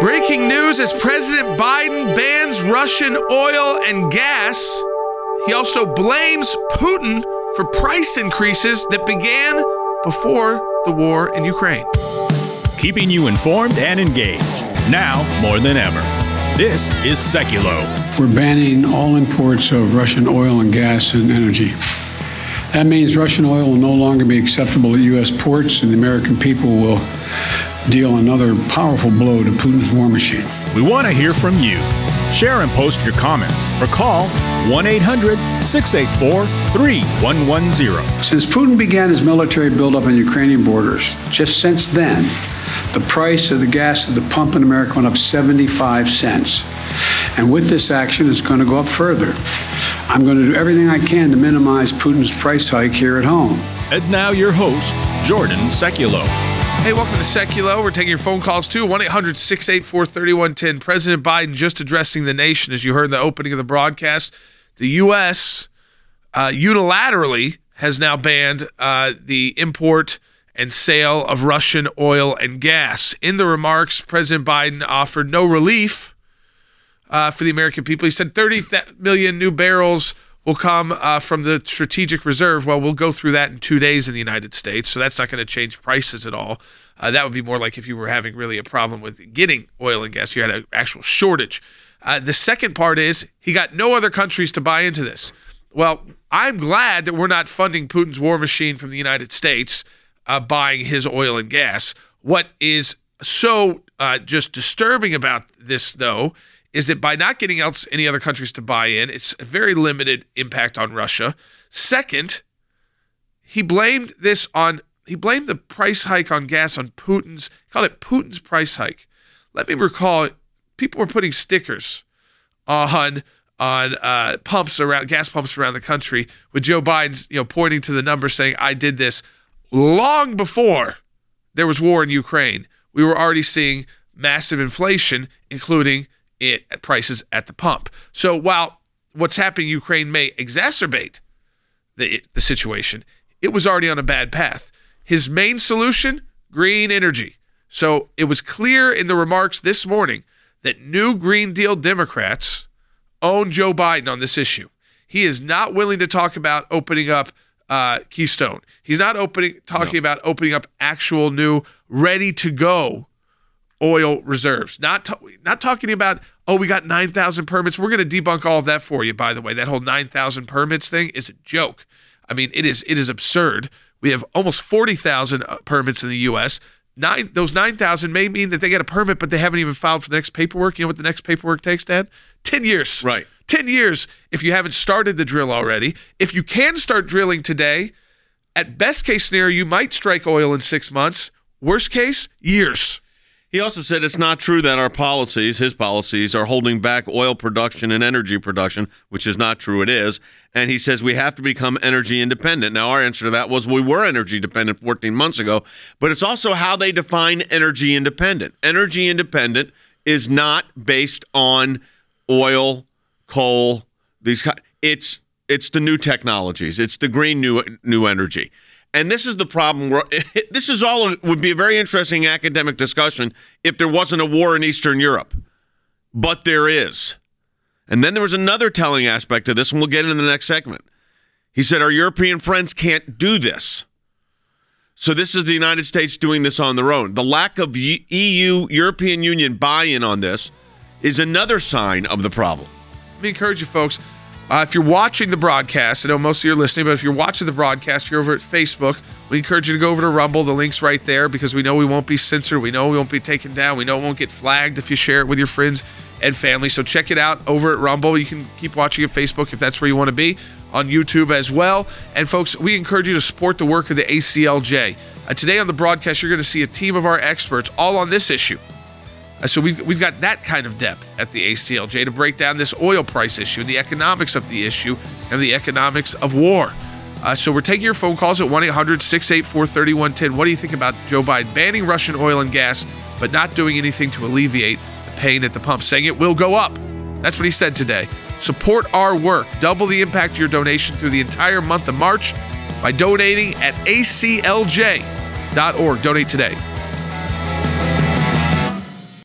Breaking news as President Biden bans Russian oil and gas. He also blames Putin for price increases that began before the war in Ukraine. Keeping you informed and engaged, now more than ever. This is Seculo. We're banning all imports of Russian oil and gas and energy. That means Russian oil will no longer be acceptable at U.S. ports, and the American people will deal another powerful blow to Putin's war machine. We want to hear from you. Share and post your comments or call 1-800-684-3110. Since Putin began his military buildup on Ukrainian borders, just since then, the price of the gas at the pump in America went up 75 cents. And with this action, it's going to go up further. I'm going to do everything I can to minimize Putin's price hike here at home. And now your host, Jordan Seculo. Hey, welcome to Seculo. We're taking your phone calls too. 1-800-684-3110. President Biden just addressing the nation, as you heard in the opening of the broadcast. The U.S. Unilaterally has now banned the import and sale of Russian oil and gas. In the remarks, President Biden offered no relief for the American people. He said 30 million new barrels will come from the strategic reserve. Well, we'll go through that in 2 days in the United States, so that's not going to change prices at all. That would be more like if you were having really a problem with getting oil and gas. You had an actual shortage. The second part is he got no other countries to buy into this. Well, I'm glad that we're not funding Putin's war machine from the United States, buying his oil and gas. What is so just disturbing about this, though, is that by not getting any other countries to buy in, it's a very limited impact on Russia. Second, he blamed the price hike on gas on he called it Putin's price hike. Let me recall, people were putting stickers on gas pumps around the country with Joe Biden's, pointing to the number saying, I did this long before there was war in Ukraine. We were already seeing massive inflation, including at prices at the pump. So while what's happening in Ukraine may exacerbate the situation, it was already on a bad path. His main solution, green energy. So it was clear in the remarks this morning that new Green Deal Democrats own Joe Biden on this issue. He is not willing to talk about opening up Keystone. He's not talking about opening up actual new, ready-to-go oil reserves. Not talking about, we got 9,000 permits. We're going to debunk all of that for you, by the way. That whole 9,000 permits thing is a joke. I mean, it is absurd. We have almost 40,000 permits in the U.S. Those 9,000 may mean that they get a permit, but they haven't even filed for the next paperwork. You know what the next paperwork takes, Dad? 10 years. Right. 10 years if you haven't started the drill already. If you can start drilling today, at best case scenario, you might strike oil in 6 months. Worst case, years. He also said it's not true that his policies, are holding back oil production and energy production, which is not true. It is. And he says we have to become energy independent. Now, our answer to that was we were energy dependent 14 months ago, but it's also how they define energy independent. Energy independent is not based on oil, coal, it's the new technologies. It's the green new energy. And this is the problem. Would be a very interesting academic discussion if there wasn't a war in Eastern Europe. But there is. And then there was another telling aspect to this, and we'll get into the next segment. He said our European friends can't do this. So this is the United States doing this on their own. The lack of European Union buy-in on this is another sign of the problem. Let me encourage you folks. If you're watching the broadcast, I know most of you are listening, but if you're watching the broadcast, you're over at Facebook, we encourage you to go over to Rumble. The link's right there because we know we won't be censored. We know we won't be taken down. We know it won't get flagged if you share it with your friends and family. So check it out over at Rumble. You can keep watching at Facebook if that's where you want to be, on YouTube as well. And folks, we encourage you to support the work of the ACLJ. Today on the broadcast, you're going to see a team of our experts all on this issue. So we've got that kind of depth at the ACLJ to break down this oil price issue, the economics of the issue, and the economics of war. So we're taking your phone calls at 1-800-684-3110. What do you think about Joe Biden banning Russian oil and gas, but not doing anything to alleviate the pain at the pump, saying it will go up? That's what he said today. Support our work. Double the impact of your donation through the entire month of March by donating at aclj.org. Donate today.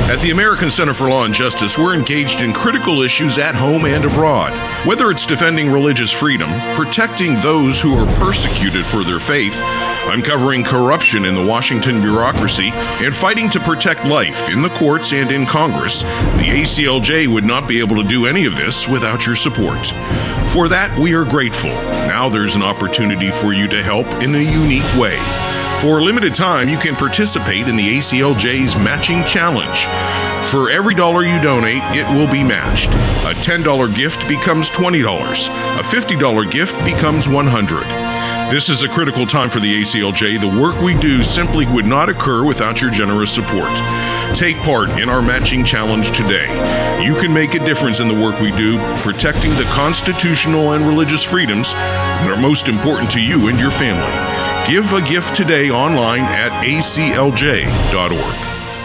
At the American Center for Law and Justice, we're engaged in critical issues at home and abroad. Whether it's defending religious freedom, protecting those who are persecuted for their faith, uncovering corruption in the Washington bureaucracy, and fighting to protect life in the courts and in Congress, the ACLJ would not be able to do any of this without your support. For that, we are grateful. Now there's an opportunity for you to help in a unique way. For a limited time, you can participate in the ACLJ's Matching Challenge. For every dollar you donate, it will be matched. A $10 gift becomes $20. A $50 gift becomes $100. This is a critical time for the ACLJ. The work we do simply would not occur without your generous support. Take part in our Matching Challenge today. You can make a difference in the work we do, protecting the constitutional and religious freedoms that are most important to you and your family. Give a gift today online at aclj.org.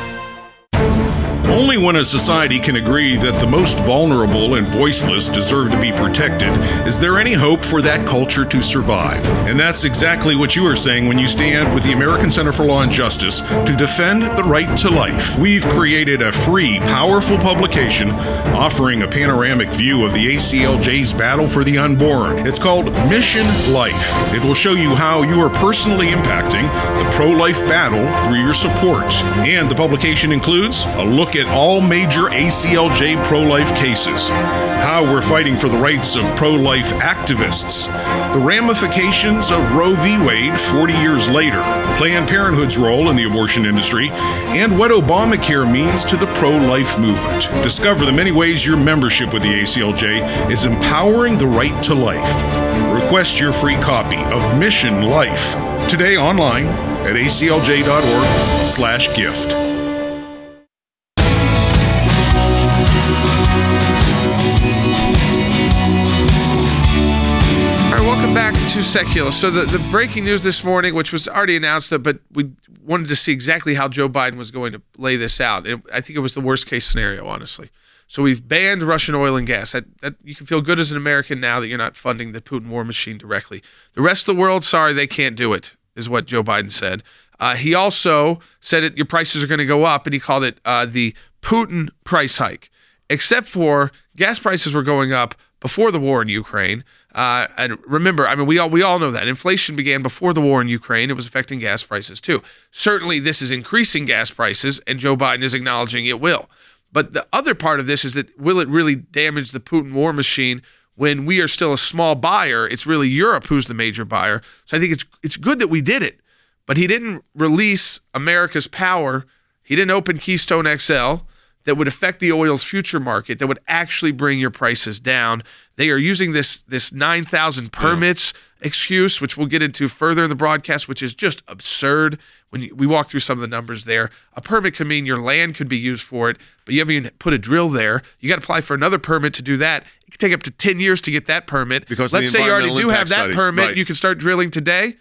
Only when a society can agree that the most vulnerable and voiceless deserve to be protected is there any hope for that culture to survive. And that's exactly what you are saying when you stand with the American Center for Law and Justice to defend the right to life. We've created a free, powerful publication offering a panoramic view of the ACLJ's battle for the unborn. It's called Mission Life. It will show you how you are personally impacting the pro-life battle through your support. And the publication includes a look at all major ACLJ pro-life cases, how we're fighting for the rights of pro-life activists, the ramifications of Roe v. Wade 40 years later, Planned Parenthood's role in the abortion industry, and what Obamacare means to the pro-life movement. Discover the many ways your membership with the ACLJ is empowering the right to life. Request your free copy of Mission Life today online at aclj.org/gift. Back to Secular. So the breaking news this morning, which was already announced, but we wanted to see exactly how Joe Biden was going to lay this out. And I think it was the worst case scenario, honestly. So we've banned Russian oil and gas. That you can feel good as an American now that you're not funding the Putin war machine directly. The rest of the world, sorry, they can't do it, is what Joe Biden said. He also said that your prices are going to go up, and he called it the Putin price hike. Except for gas prices were going up before the war in Ukraine. And remember, I mean, we all know that inflation began before the war in Ukraine. It was affecting gas prices too. Certainly, this is increasing gas prices, and Joe Biden is acknowledging it will. But the other part of this is that will it really damage the Putin war machine when we are still a small buyer? It's really Europe who's the major buyer. So I think it's good that we did it. But he didn't release America's power. He didn't open Keystone XL that would affect the oil's future market, that would actually bring your prices down. They are using this 9,000 permits excuse, which we'll get into further in the broadcast, which is just absurd. When we walk through some of the numbers there, a permit could mean your land could be used for it, but you haven't even put a drill there. You got to apply for another permit to do that. It could take up to 10 years to get that permit. Because let's say you already do have that studies, permit, right. You can start drilling today.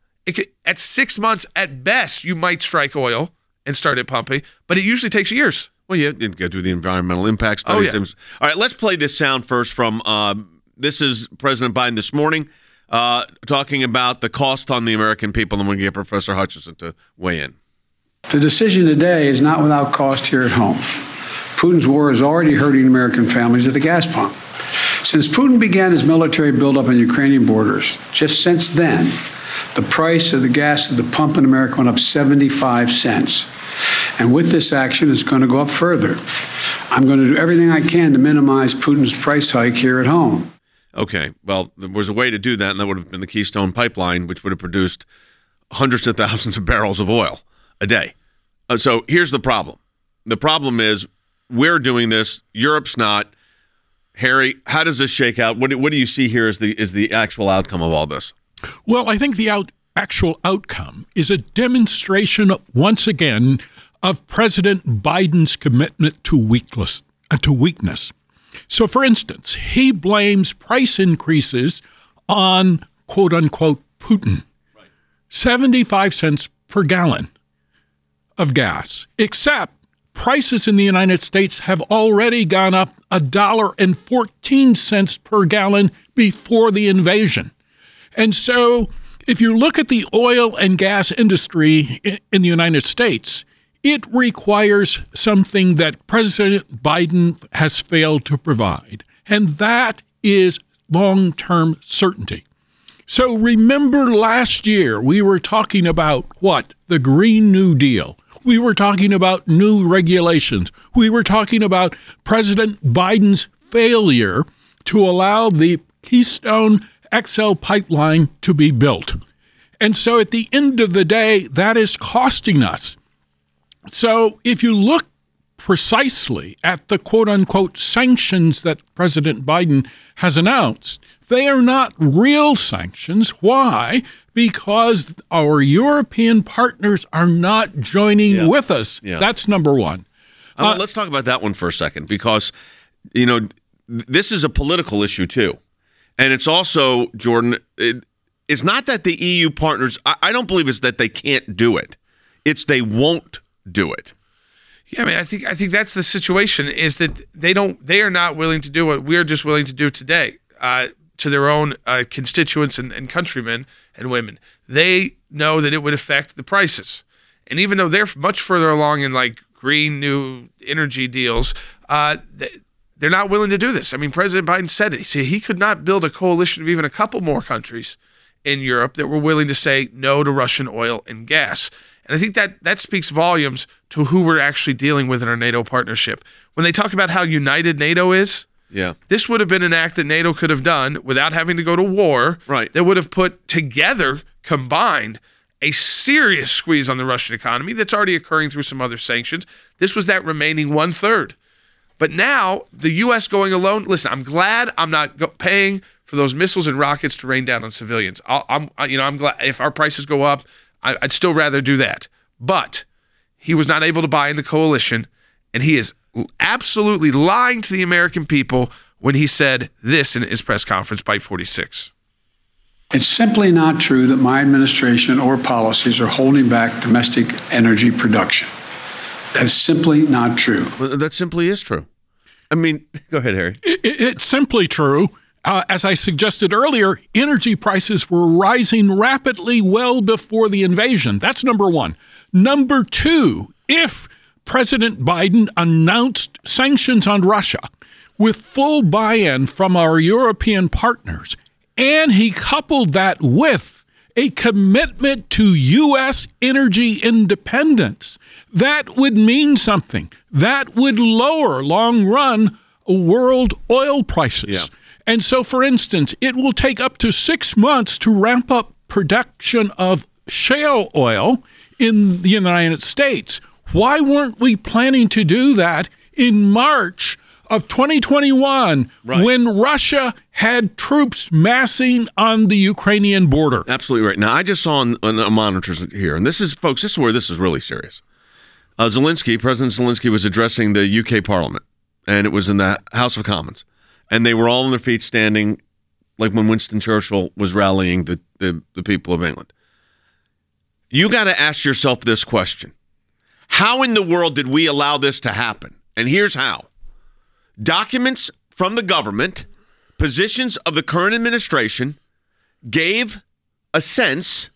At 6 months at best, you might strike oil and start it pumping, but it usually takes years. Well, you go through the environmental impact studies. Oh, yeah. All right, let's play this sound first from, this is President Biden this morning talking about the cost on the American people, and we're going to get Professor Hutchinson to weigh in. The decision today is not without cost here at home. Putin's war is already hurting American families at the gas pump. Since Putin began his military buildup on Ukrainian borders, just since then, the price of the gas at the pump in America went up 75 cents. And with this action, it's going to go up further. I'm going to do everything I can to minimize Putin's price hike here at home. Okay, well, there was a way to do that, and that would have been the Keystone Pipeline, which would have produced hundreds of thousands of barrels of oil a day. So here's the problem. The problem is we're doing this. Europe's not. Harry, how does this shake out? What do you see here as the actual outcome of all this? Well, I think the actual outcome is a demonstration once again of President Biden's commitment to weakness. So, for instance, he blames price increases on, quote unquote, Putin. Right. 75 cents per gallon of gas, except prices in the United States have already gone up $1.14 per gallon before the invasion. And so if you look at the oil and gas industry in the United States, It requires something that President Biden has failed to provide, and that is long-term certainty. So remember last year, we were talking about what? The Green New Deal. We were talking about new regulations. We were talking about President Biden's failure to allow the Keystone XL pipeline to be built. And so at the end of the day, that is costing us. So if you look precisely at the quote-unquote sanctions that President Biden has announced, they are not real sanctions. Why? Because our European partners are not joining with us. Yeah. That's number one. Let's talk about that one for a second, because, this is a political issue too. And it's also, Jordan, it's not that the EU partners, I don't believe it's that they can't do it. It's they won't do it. Yeah, I mean, I think that's the situation, is that they are not willing to do what we're just willing to do today to their own constituents and countrymen and women. They know that it would affect the prices. And even though they're much further along in like green new energy deals, they're not willing to do this. I mean, President Biden said it. He could not build a coalition of even a couple more countries in Europe that were willing to say no to Russian oil and gas. And I think that speaks volumes to who we're actually dealing with in our NATO partnership. When they talk about how united NATO is, this would have been an act that NATO could have done without having to go to war. Right. That would have put together, combined, a serious squeeze on the Russian economy that's already occurring through some other sanctions. This was that remaining 1/3. But now the U.S. going alone. Listen, I'm glad I'm not paying for those missiles and rockets to rain down on civilians. I'm glad if our prices go up, I'd still rather do that. But he was not able to buy in the coalition, and he is absolutely lying to the American people when he said this in his press conference, Byte 46. It's simply not true that my administration or policies are holding back domestic energy production. That's simply not true. Well, that simply is true. I mean, go ahead, Harry. It's simply true. As I suggested earlier, energy prices were rising rapidly well before the invasion. That's number one. Number two, if President Biden announced sanctions on Russia with full buy-in from our European partners, and he coupled that with a commitment to U.S. energy independence, that would mean something. That would lower long-run world oil prices. Yeah. And so, for instance, it will take up to 6 months to ramp up production of shale oil in the United States. Why weren't we planning to do that in March of 2021 when Russia had troops massing on the Ukrainian border? Absolutely right. Now, I just saw on the monitors here, and this is, folks, this is where this is really serious. President Zelensky was addressing the UK Parliament, and it was in the House of Commons. And they were all on their feet standing like when Winston Churchill was rallying the people of England. You got to ask yourself this question. How in the world did we allow this to happen? And here's how. Documents from the government, positions of the current administration, gave a sense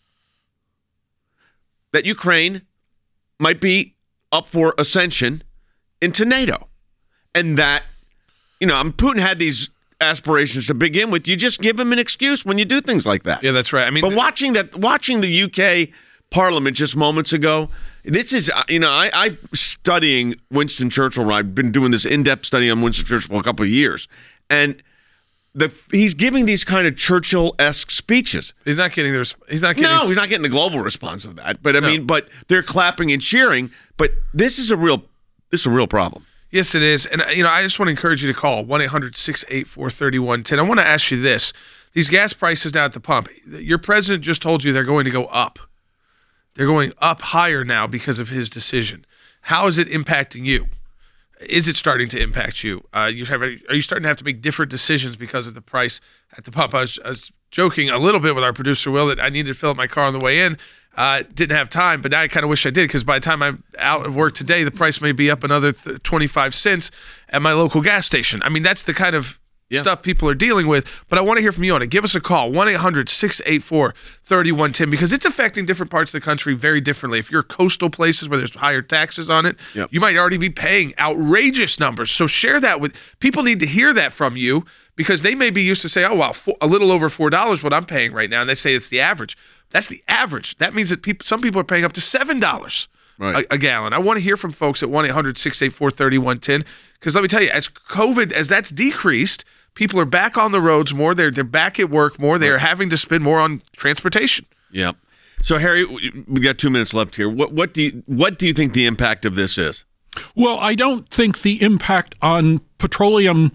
that Ukraine might be up for ascension into NATO. And that, Putin had these aspirations to begin with. You just give him an excuse when you do things like that. Yeah, that's right. I mean, but watching the UK Parliament just moments ago, this is, I studying Winston Churchill. I've been doing this in-depth study on Winston Churchill for a couple of years, and he's giving these kind of Churchill-esque speeches. He's not getting he's not getting the global response of that. But but they're clapping and cheering. But this is a real problem. Yes, it is. And, I just want to encourage you to call 1-800-684-3110. I want to ask you this. These gas prices now at the pump, your president just told you they're going to go up. They're going up higher now because of his decision. How is it impacting you? Is it starting to impact you? Are you starting to have to make different decisions because of the price at the pump? I was joking a little bit with our producer, Will, that I needed to fill up my car on the way in. Didn't have time, but now I kind of wish I did, because by the time I'm out of work today, the price may be up another 25 cents at my local gas station. I mean, that's the kind of stuff people are dealing with. But I want to hear from you on it. Give us a call, 1-800-684-3110, because it's affecting different parts of the country very differently. If you're coastal places where there's higher taxes on it, you might already be paying outrageous numbers. So share that with people. Need to hear that from you, because they may be used to say, oh, wow, a little over $4 what I'm paying right now. And they say it's the average. That's the average. That means that some people are paying up to $7 a gallon. I want to hear from folks at 1-800-684-3110, because let me tell you, as COVID, as that's decreased, people are back on the roads more. They're back at work more. They're having to spend more on transportation. Yeah. So, Harry, we got 2 minutes left here. What do you think the impact of this is? Well, I don't think the impact on petroleum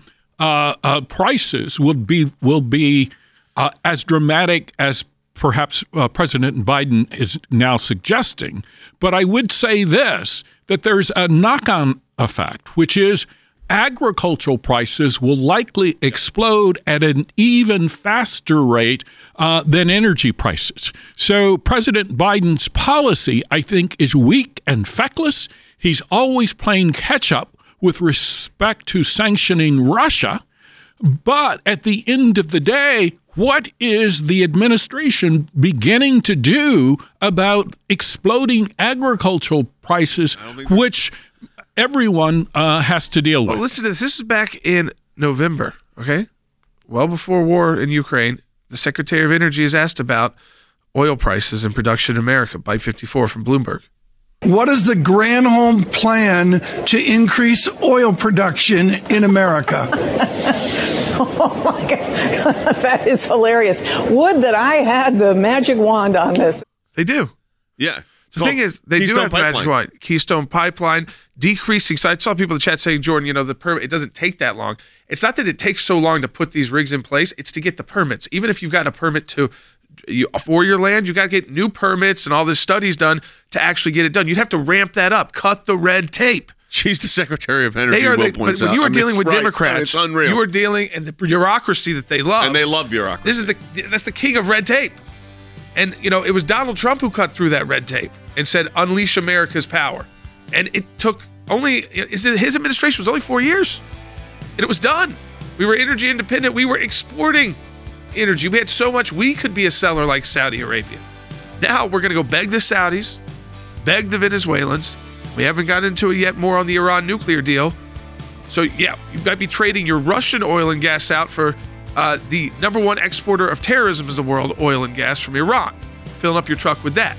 prices will be as dramatic as perhaps President Biden is now suggesting. But I would say this, that there's a knock-on effect, which is agricultural prices will likely explode at an even faster rate than energy prices. So President Biden's policy, I think, is weak and feckless. He's always playing catch-up with respect to sanctioning Russia. But at the end of the day, what is the administration beginning to do about exploding agricultural prices, which everyone has to deal with? Well, listen to this. This is back in November, okay? Well before war in Ukraine. The Secretary of Energy is asked about oil prices and production in America. Byte 54 from Bloomberg. What is the Granholm plan to increase oil production in America? Oh, my God. That is hilarious. Would that I had the magic wand on this. They do. Yeah. The thing is, they do have the magic wand. Keystone Pipeline, decreasing. So I saw people in the chat saying, Jordan, the permit, it doesn't take that long. It's not that it takes so long to put these rigs in place. It's to get the permits. Even if you've got a permit for your land, you got to get new permits and all this studies done to actually get it done. You'd have to ramp that up, cut the red tape. She's the Secretary of Energy. But when you were dealing with Democrats, it's unreal. You were dealing in the bureaucracy that they love, and they love bureaucracy. That's the king of red tape. And it was Donald Trump who cut through that red tape and said, "Unleash America's power." And it took his administration was only 4 years, and it was done. We were energy independent. We were exporting energy. We had so much we could be a seller like Saudi Arabia. Now we're going to go beg the Saudis, beg the Venezuelans. We haven't got into it yet more on the Iran nuclear deal. So, yeah, you might be trading your Russian oil and gas out for the number one exporter of terrorism in the world, oil and gas from Iran. Filling up your truck with that.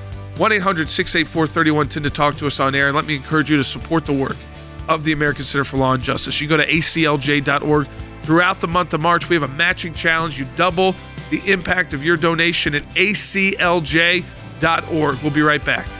1-800-684-3110 to talk to us on air. And let me encourage you to support the work of the American Center for Law and Justice. You go to aclj.org. Throughout the month of March, we have a matching challenge. You double the impact of your donation at aclj.org. We'll be right back.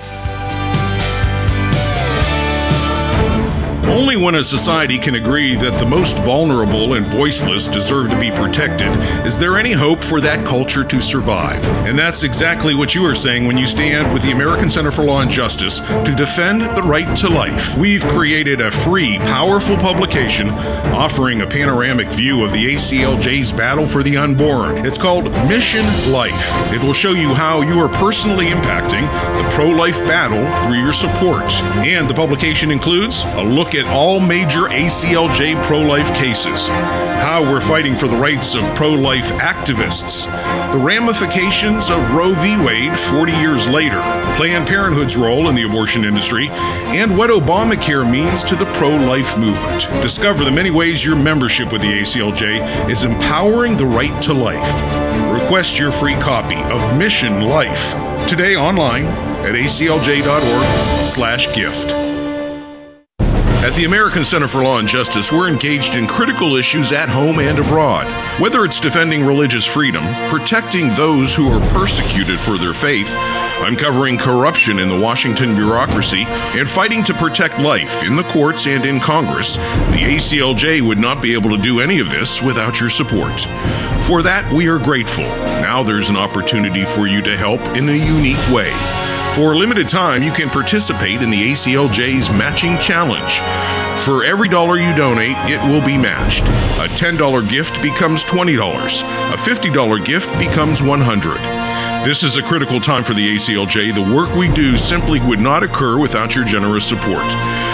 Only when a society can agree that the most vulnerable and voiceless deserve to be protected is there any hope for that culture to survive. And that's exactly what you are saying when you stand with the American Center for Law and Justice to defend the right to life. We've created a free, powerful publication offering a panoramic view of the ACLJ's battle for the unborn. It's called Mission Life. It will show you how you are personally impacting the pro-life battle through your support. And the publication includes a look at all major ACLJ pro-life cases, how we're fighting for the rights of pro-life activists, the ramifications of Roe v. Wade 40 years later, Planned Parenthood's role in the abortion industry, and what Obamacare means to the pro-life movement. Discover the many ways your membership with the ACLJ is empowering the right to life. Request your free copy of Mission Life today online at aclj.org/gift. At the American Center for Law and Justice, we're engaged in critical issues at home and abroad. Whether it's defending religious freedom, protecting those who are persecuted for their faith, uncovering corruption in the Washington bureaucracy, and fighting to protect life in the courts and in Congress, the ACLJ would not be able to do any of this without your support. For that, we are grateful. Now there's an opportunity for you to help in a unique way. For a limited time, you can participate in the ACLJ's Matching Challenge. For every dollar you donate, it will be matched. A $10 gift becomes $20. A $50 gift becomes $100. This is a critical time for the ACLJ. The work we do simply would not occur without your generous support.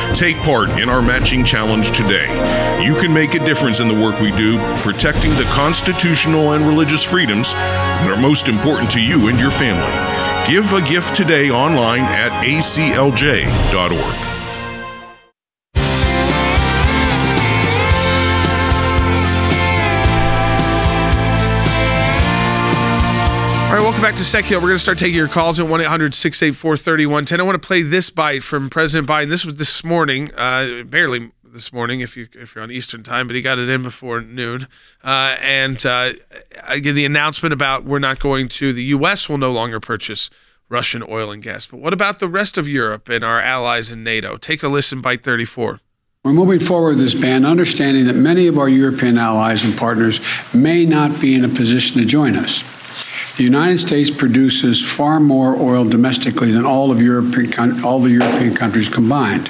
Take part in our matching challenge today. You can make a difference in the work we do, protecting the constitutional and religious freedoms that are most important to you and your family. Give a gift today online at aclj.org. All right, welcome back to Secular. We're going to start taking your calls at 1-800-684-3110. I want to play this bite from President Biden. This was this morning, barely this morning if you're on Eastern time, but he got it in before noon. Again, the announcement about the U.S. will no longer purchase Russian oil and gas. But what about the rest of Europe and our allies in NATO? Take a listen, bite 34. We're moving forward with this ban, understanding that many of our European allies and partners may not be in a position to join us. The United States produces far more oil domestically than all the European countries combined.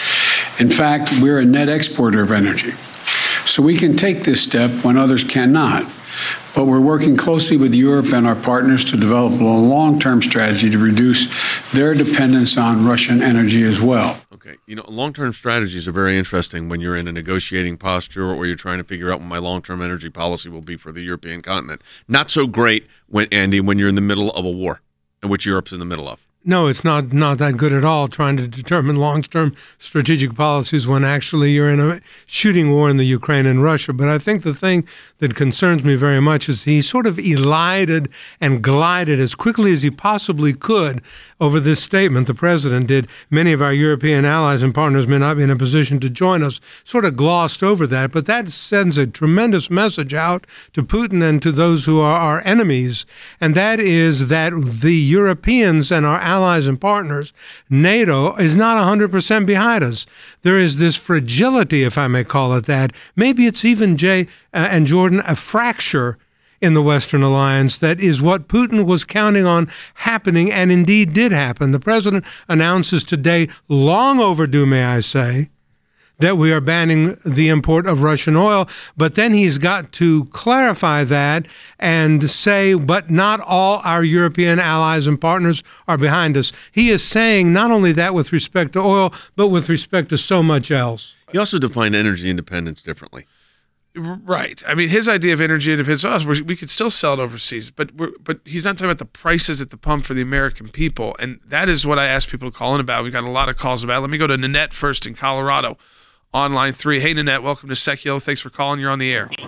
In fact, we're a net exporter of energy. So we can take this step when others cannot. But we're working closely with Europe and our partners to develop a long-term strategy to reduce their dependence on Russian energy as well. Okay. Long-term strategies are very interesting when you're in a negotiating posture or you're trying to figure out what my long-term energy policy will be for the European continent. Not so great, when you're in the middle of a war, in which Europe's in the middle of. No, it's not that good at all trying to determine long-term strategic policies when actually you're in a shooting war in the Ukraine and Russia. But I think the thing that concerns me very much is he sort of elided and glided as quickly as he possibly could over this statement. The president did. Many of our European allies and partners may not be in a position to join us, sort of glossed over that. But that sends a tremendous message out to Putin and to those who are our enemies, and that is that the Europeans and our allies and partners, NATO, is not 100% behind us. There is this fragility, if I may call it that. Maybe it's even, Jay and Jordan, a fracture in the Western alliance that is what Putin was counting on happening and indeed did happen. The president announces today, long overdue, may I say, that we are banning the import of Russian oil, but then he's got to clarify that and say, but not all our European allies and partners are behind us. He is saying not only that with respect to oil, but with respect to so much else. He also defined energy independence differently. Right. I mean, his idea of energy independence to us, we could still sell it overseas, but he's not talking about the prices at the pump for the American people, and that is what I ask people to call in about. We got a lot of calls about. Let me go to Nanette first in Colorado. On line 3. Hey, Nanette, welcome to Secular. Thanks for calling. You're on the air.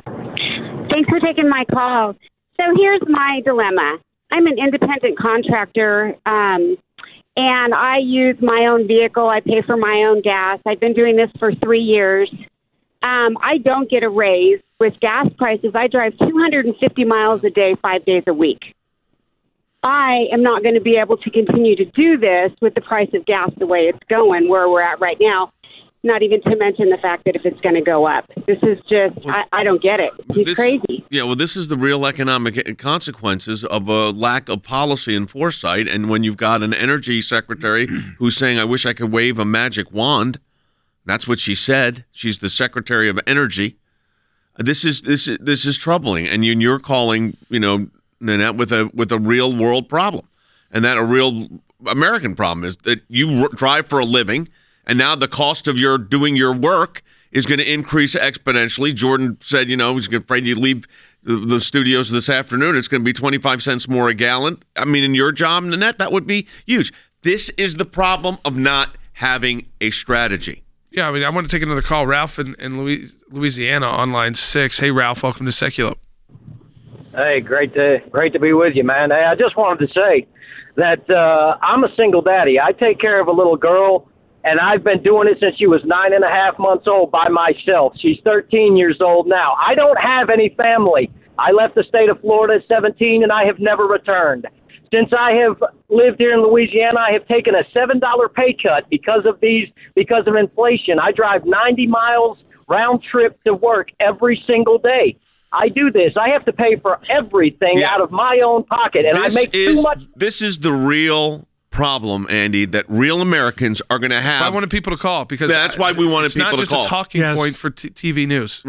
Thanks for taking my call. So here's my dilemma. I'm an independent contractor, and I use my own vehicle. I pay for my own gas. I've been doing this for 3 years. I don't get a raise. With gas prices, I drive 250 miles a day, 5 days a week. I am not going to be able to continue to do this with the price of gas the way it's going, where we're at right now. Not even to mention the fact that if it's going to go up. This is just, I don't get it. He's crazy. Yeah, well, this is the real economic consequences of a lack of policy and foresight. And when you've got an energy secretary who's saying, I wish I could wave a magic wand. That's what she said. She's the Secretary of Energy. This is troubling. And you're calling, Nanette, with a real world problem. And that a real American problem is that you drive for a living, and now the cost of your doing your work is going to increase exponentially. Jordan said, he's afraid you leave the studios this afternoon, it's going to be 25 cents more a gallon. I mean, in your job, Nanette, that would be huge. This is the problem of not having a strategy. Yeah, I mean, I want to take another call. Ralph in Louisiana on line 6. Hey, Ralph, welcome to Secular. Hey, great to be with you, man. Hey, I just wanted to say that I'm a single daddy. I take care of a little girl, and I've been doing it since she was 9.5 months old by myself. She's 13 years old now. I don't have any family. I left the state of Florida at 17, and I have never returned. Since I have lived here in Louisiana, I have taken a $7 pay cut because of inflation. I drive 90 miles round trip to work every single day. I do this. I have to pay for everything out of my own pocket, and I make too much. This is the real problem, Andy, that real Americans are going to have. I wanted people to call because that's why we wanted people to call. It's not just a talking point for TV news. Right.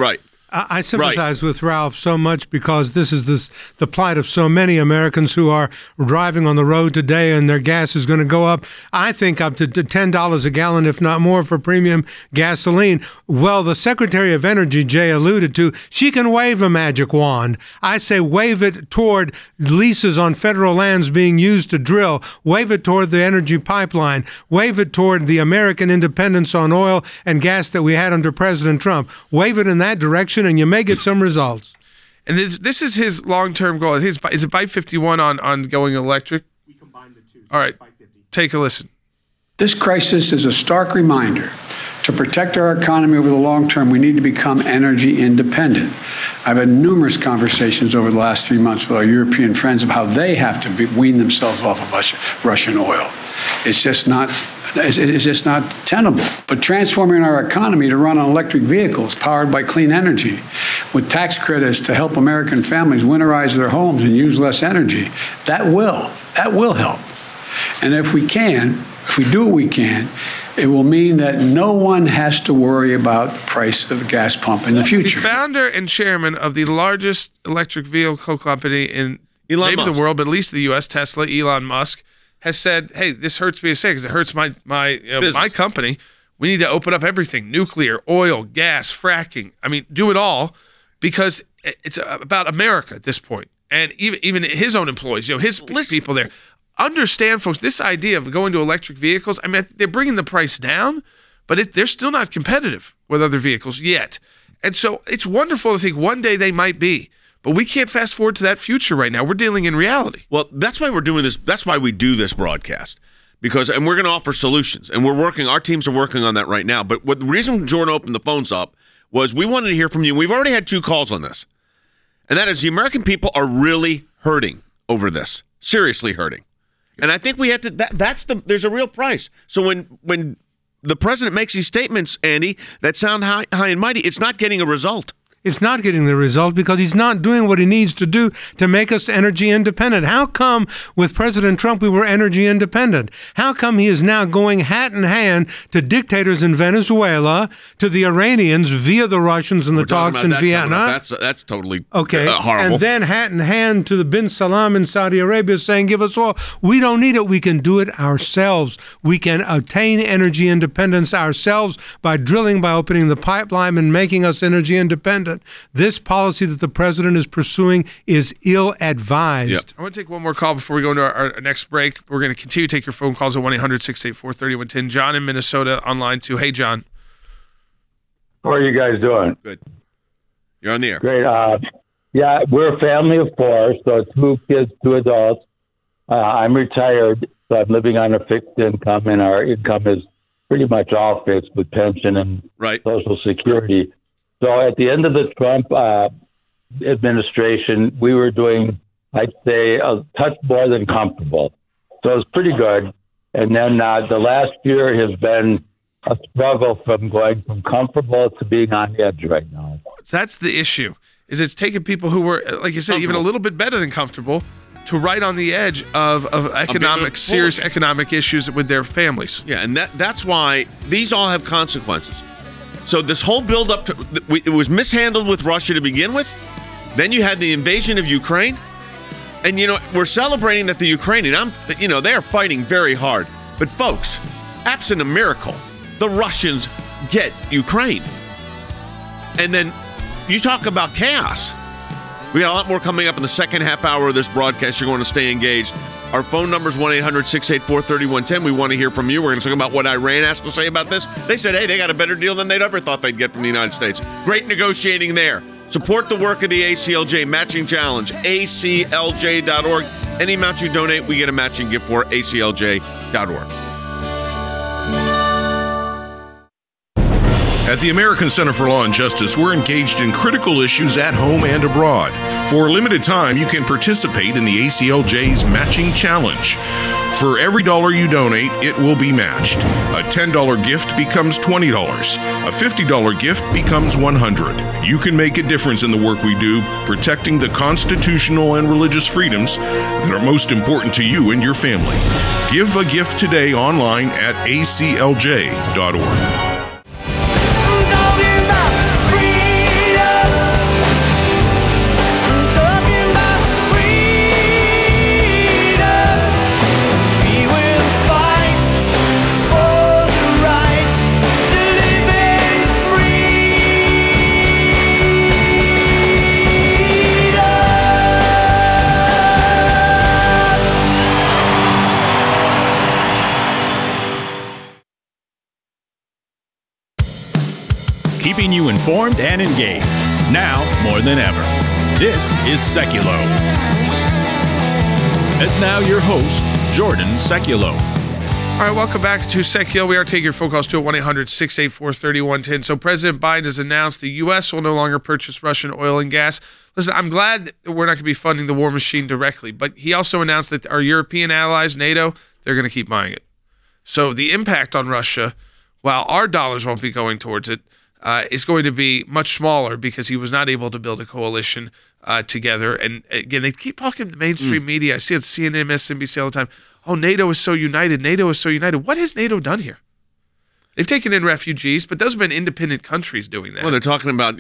I sympathize with Ralph so much because this is the plight of so many Americans who are driving on the road today, and their gas is going to go up, I think, up to $10 a gallon, if not more, for premium gasoline. Well, the Secretary of Energy, Jay, alluded to, she can wave a magic wand. I say wave it toward leases on federal lands being used to drill, wave it toward the energy pipeline, wave it toward the American independence on oil and gas that we had under President Trump. Wave it in that direction, and you may get some results. And this is his long-term goal. Is it Byte 51 on going electric? We combined the two. So all right, take a listen. This crisis is a stark reminder. To protect our economy over the long term, we need to become energy independent. I've had numerous conversations over the last 3 months with our European friends of how they have to wean themselves off of Russian oil. It's just not tenable. But transforming our economy to run on electric vehicles powered by clean energy, with tax credits to help American families winterize their homes and use less energy, that will help. And if we do what we can, it will mean that no one has to worry about the price of the gas pump in the future. The founder and chairman of the largest electric vehicle company in maybe the world, but at least the U.S., Tesla, Elon Musk, has said, hey, this hurts me to say because it hurts my company. We need to open up everything, nuclear, oil, gas, fracking. I mean, do it all because it's about America at this point. And even his own employees, his people there. Understand, folks, this idea of going to electric vehicles, I mean, they're bringing the price down, but they're still not competitive with other vehicles yet. And so it's wonderful to think one day they might be. But we can't fast forward to that future right now. We're dealing in reality. Well, that's why we're doing this. That's why we do this broadcast. And we're going to offer solutions. And our teams are working on that right now. But the reason Jordan opened the phones up was we wanted to hear from you. We've already had 2 calls on this. And that is the American people are really hurting over this. Seriously hurting. And I think we have to, there's a real price. So when the president makes these statements, Andy, that sound high and mighty, it's not getting a result. It's not getting the result because he's not doing what he needs to do to make us energy independent. How come with President Trump we were energy independent? How come he is now going hat in hand to dictators in Venezuela, to the Iranians via the Russians and the talks in Vienna? That's totally horrible. And then hat in hand to the bin Salman in Saudi Arabia saying, give us oil. We don't need it. We can do it ourselves. We can attain energy independence ourselves by drilling, by opening the pipeline and making us energy independent. This policy that the president is pursuing is ill-advised. Yep. I want to take one more call before we go into our next break. We're going to continue to take your phone calls at 1-800-684-3110. John in Minnesota online too. Hey, John. How are you guys doing? Good. You're on the air. Great. Yeah, we're a family of 4, so 2 kids, 2 adults. I'm retired, so I'm living on a fixed income, and our income is pretty much all fixed with pension and Social Security. So at the end of the Trump administration, we were doing, I'd say, a touch more than comfortable. So it was pretty good. And then the last year has been a struggle from going from comfortable to being on the edge right now. That's the issue, is it's taking people who were, like you said, even a little bit better than comfortable to right on the edge of serious economic issues with their families. Yeah, and that's why these all have consequences. So this whole build-up, it was mishandled with Russia to begin with. Then you had the invasion of Ukraine. And, we're celebrating that the Ukrainian, they are fighting very hard. But, folks, absent a miracle, the Russians get Ukraine. And then you talk about chaos. We got a lot more coming up in the second half hour of this broadcast. You're going to stay engaged. Our phone number is 1-800-684-3110. We want to hear from you. We're going to talk about what Iran has to say about this. They said, hey, they got a better deal than they'd ever thought they'd get from the United States. Great negotiating there. Support the work of the ACLJ Matching Challenge, aclj.org. Any amount you donate, we get a matching gift for aclj.org. At the American Center for Law and Justice, we're engaged in critical issues at home and abroad. For a limited time, you can participate in the ACLJ's Matching Challenge. For every $1 you donate, it will be matched. A $10 gift becomes $20. A $50 gift becomes $100. You can make a difference in the work we do, protecting the constitutional and religious freedoms that are most important to you and your family. Give a gift today online at aclj.org. keeping you informed and engaged. Now more than ever. This is Seculo. And now your host, Jordan Seculo. All right, welcome back to Seculo. We are taking your phone calls to 1-800-684-3110. So President Biden has announced the U.S. will no longer purchase Russian oil and gas. Listen, I'm glad that we're not going to be funding the war machine directly, but he also announced that our European allies, NATO, they're going to keep buying it. So the impact on Russia, while our dollars won't be going towards it, is going to be much smaller because he was not able to build a coalition together. And again, they keep talking to the mainstream media. I see it CNN, MSNBC all the time. Oh, NATO is so united. NATO is so united. What has NATO done here? They've taken in refugees, but those have been independent countries doing that. Well, they're talking about,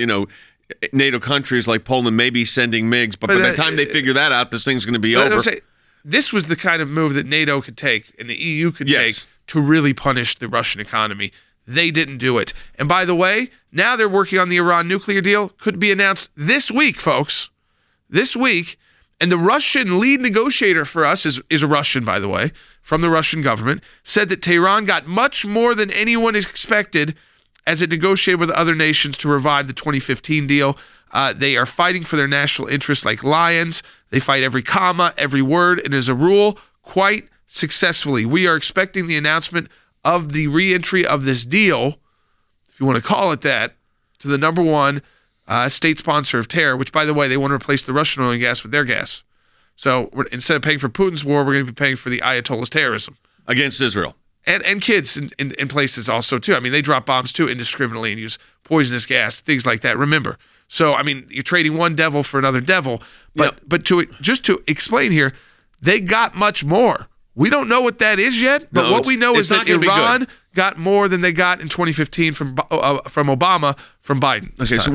NATO countries like Poland maybe sending MiGs, but by the time they figure that out, this thing's going to be over. This was the kind of move that NATO could take and the EU could take to really punish the Russian economy. They didn't do it. And by the way, now they're working on the Iran nuclear deal. Could be announced this week, folks. This week. And the Russian lead negotiator for us is a Russian, by the way, from the Russian government, said that Tehran got much more than anyone expected as it negotiated with other nations to revive the 2015 deal. They are fighting for their national interests like lions. They fight every comma, every word, and as a rule, quite successfully. We are expecting the announcement of the reentry of this deal, if you want to call it that, to the number one state sponsor of terror, which, by the way, they want to replace the Russian oil and gas with their gas. So instead of paying for Putin's war, we're going to be paying for the Ayatollah's terrorism. Against Israel. And kids in places also, too. I mean, they drop bombs, too, indiscriminately and use poisonous gas, things like that. Remember. So, I mean, you're trading one devil for another devil. But just to explain here, they got much more. We don't know what that is yet, but what we know is that Iran got more than they got in 2015 from Obama, from Biden. Okay, so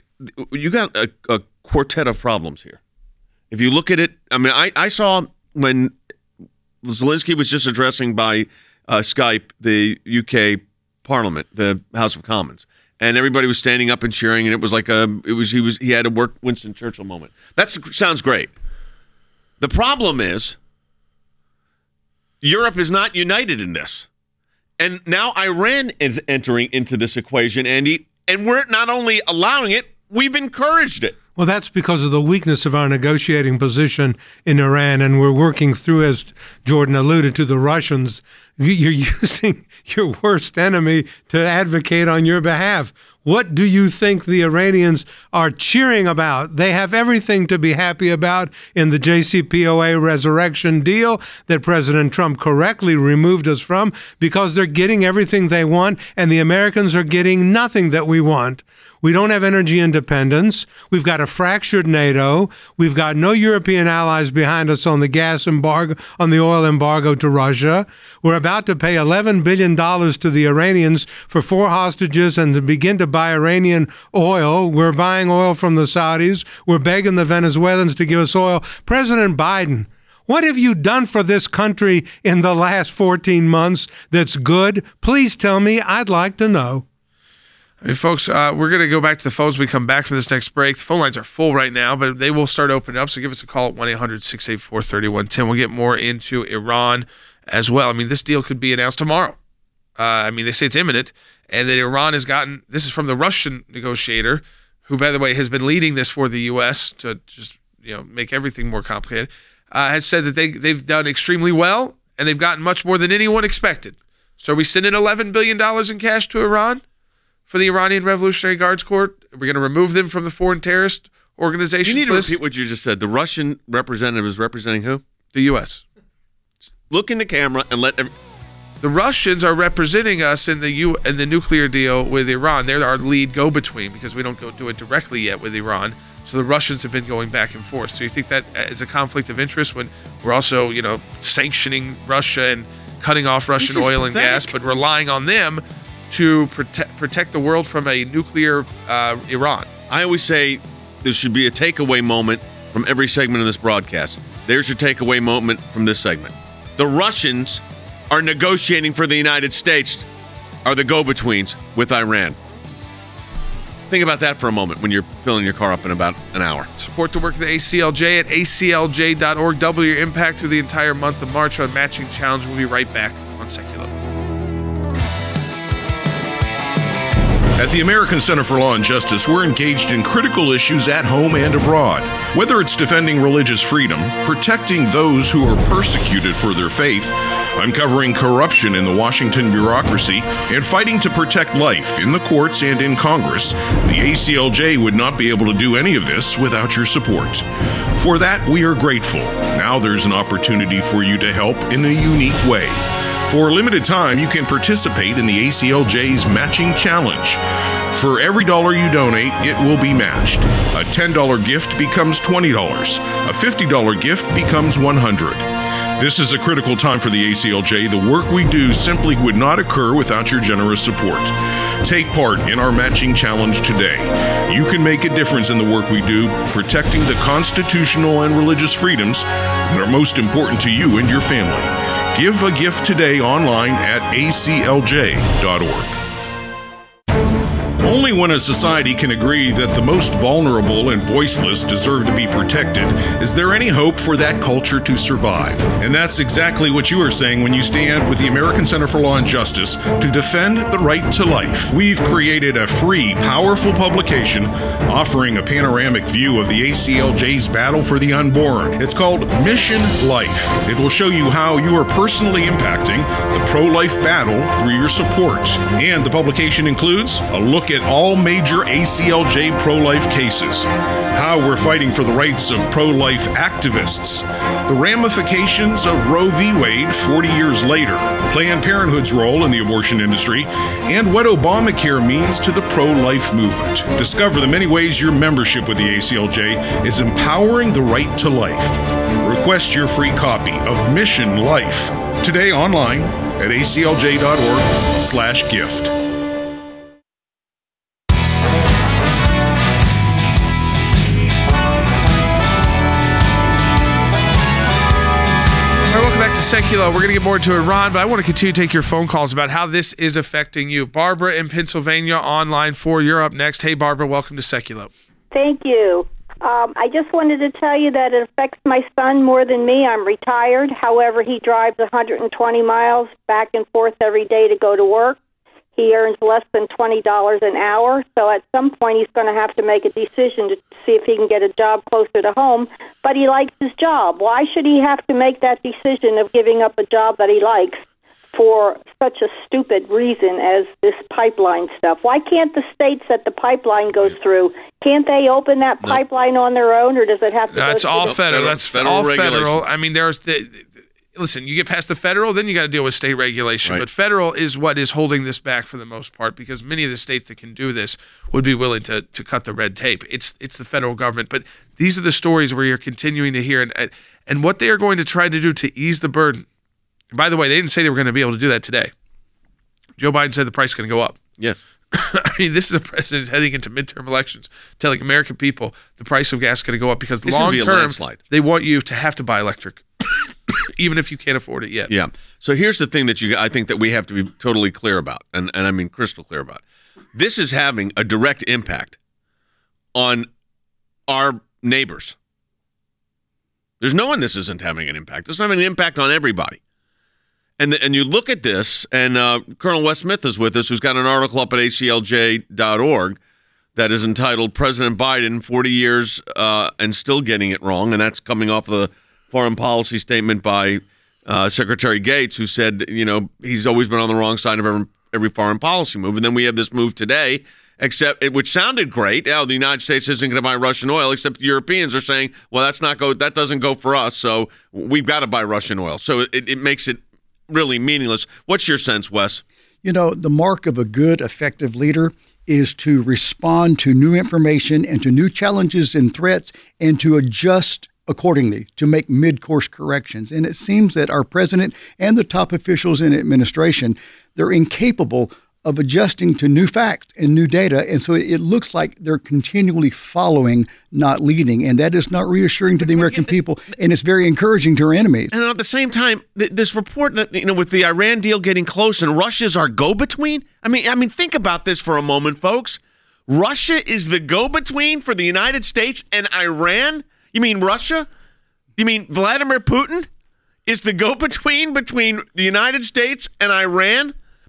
you got a quartet of problems here. If you look at it, I mean, I saw when Zelensky was just addressing by Skype the UK Parliament, the House of Commons, and everybody was standing up and cheering, and it was like he had a Winston Churchill moment. That sounds great. The problem is Europe is not united in this. And now Iran is entering into this equation, Andy, and we're not only allowing it, we've encouraged it. Well, that's because of the weakness of our negotiating position in Iran, and we're working through, as Jordan alluded to, the Russians. You're using your worst enemy to advocate on your behalf. What do you think the Iranians are cheering about? They have everything to be happy about in the JCPOA resurrection deal that President Trump correctly removed us from because they're getting everything they want and the Americans are getting nothing that we want. We don't have energy independence. We've got a fractured NATO. We've got no European allies behind us on the gas embargo, on the oil embargo to Russia. We're about to pay $11 billion to the Iranians for 4 hostages and to begin to buy Iranian oil. We're buying oil from the Saudis. We're begging the Venezuelans to give us oil. President Biden, what have you done for this country in the last 14 months that's good? Please tell me. I'd like to know. I mean, folks, we're going to go back to the phones when we come back from this next break. The phone lines are full right now, but they will start opening up, so give us a call at 1-800-684-3110. We'll get more into Iran as well. I mean, this deal could be announced tomorrow. I mean, they say it's imminent, and that Iran has gotten, this is from the Russian negotiator, who, by the way, has been leading this for the U.S. to just, make everything more complicated, has said that they've done extremely well, and they've gotten much more than anyone expected. So are we sending $11 billion in cash to Iran? For the Iranian Revolutionary Guards Corps? We're going to remove them from the foreign terrorist organizations list? You need to repeat what you just said. The Russian representative is representing who? The U.S. Look in the camera and let... The Russians are representing us in the nuclear deal with Iran. They're our lead go-between because we don't do it directly yet with Iran. So the Russians have been going back and forth. So you think that is a conflict of interest when we're also, sanctioning Russia and cutting off Russian oil and gas, but relying on them to protect the world from a nuclear Iran? I always say there should be a takeaway moment from every segment of this broadcast. There's your takeaway moment from this segment. The Russians are negotiating for the United States, are the go-betweens with Iran. Think about that for a moment when you're filling your car up in about an hour. Support the work of the ACLJ at aclj.org. Double your impact through the entire month of March on Matching Challenge. We'll be right back on Seculo. At the American Center for Law and Justice, we're engaged in critical issues at home and abroad. Whether it's defending religious freedom, protecting those who are persecuted for their faith, uncovering corruption in the Washington bureaucracy, and fighting to protect life in the courts and in Congress, the ACLJ would not be able to do any of this without your support. For that, we are grateful. Now there's an opportunity for you to help in a unique way. For a limited time, you can participate in the ACLJ's Matching Challenge. For every dollar you donate, it will be matched. A $10 gift becomes $20. A $50 gift becomes $100. This is a critical time for the ACLJ. The work we do simply would not occur without your generous support. Take part in our Matching Challenge today. You can make a difference in the work we do, protecting the constitutional and religious freedoms that are most important to you and your family. Give a gift today online at aclj.org. Only when a society can agree that the most vulnerable and voiceless deserve to be protected is there any hope for that culture to survive. And that's exactly what you are saying when you stand with the American Center for Law and Justice to defend the right to life. We've created a free, powerful publication offering a panoramic view of the ACLJ's battle for the unborn. It's called Mission Life. It will show you how you are personally impacting the pro-life battle through your support. And the publication includes a look at all major ACLJ pro-life cases, how we're fighting for the rights of pro-life activists, the ramifications of Roe v. Wade 40 years later, Planned Parenthood's role in the abortion industry, and what Obamacare means to the pro-life movement. Discover the many ways your membership with the ACLJ is empowering the right to life. Request your free copy of Mission Life today online at aclj.org/gift. Secular. We're going to get more into Iran, but I want to continue to take your phone calls about how this is affecting you. Barbara in Pennsylvania on line 4. You're up next. Hey, Barbara, welcome to Secular. Thank you. I just wanted to tell you that it affects my son more than me. I'm retired. However, he drives 120 miles back and forth every day to go to work. He earns less than $20 an hour, so at some point he's going to have to make a decision to see if he can get a job closer to home, but he likes his job. Why should he have to make that decision of giving up a job that he likes for such a stupid reason as this pipeline stuff? Why can't the states that the pipeline goes through, can't they open that pipeline on their own, or does it have to go That's all federal. That's federal all regulation. federal. I mean, listen, you get past the federal, then you got to deal with state regulation. Right. But federal is what is holding this back for the most part, because many of the states that can do this would be willing to cut the red tape. It's the federal government. But these are the stories where you're continuing to hear and what they are going to try to do to ease the burden. And by the way, they didn't say they were going to be able to do that today. Joe Biden said the price is going to go up. Yes. I mean, this is a president heading into midterm elections telling American people the price of gas is going to go up because long term they want you to have to buy electric. Even if you can't afford it yet. Yeah. So here's the thing that I think that we have to be totally clear about, and I mean crystal clear about. This is having a direct impact on our neighbors. There's no one this isn't having an impact. This is having an impact on everybody. And you look at this, and Colonel Wes Smith is with us, who's got an article up at aclj.org that is entitled President Biden, 40 years and still getting it wrong, and that's coming off of the foreign policy statement by Secretary Gates, who said, he's always been on the wrong side of every foreign policy move. And then we have this move today, which sounded great. The United States isn't going to buy Russian oil, except the Europeans are saying, well, that doesn't go for us, so we've got to buy Russian oil. So it makes it really meaningless. What's your sense, Wes? The mark of a good, effective leader is to respond to new information and to new challenges and threats and to adjust accordingly, to make mid-course corrections. And it seems that our president and the top officials in administration, they're incapable of adjusting to new facts and new data. And so it looks like they're continually following, not leading. And that is not reassuring to the American people. And it's very encouraging to our enemies. And at the same time, this report that, with the Iran deal getting close and Russia's our go-between. I mean, think about this for a moment, folks. Russia is the go-between for the United States and Iran? You mean Russia? You mean Vladimir Putin is the go-between between the United States and Iran?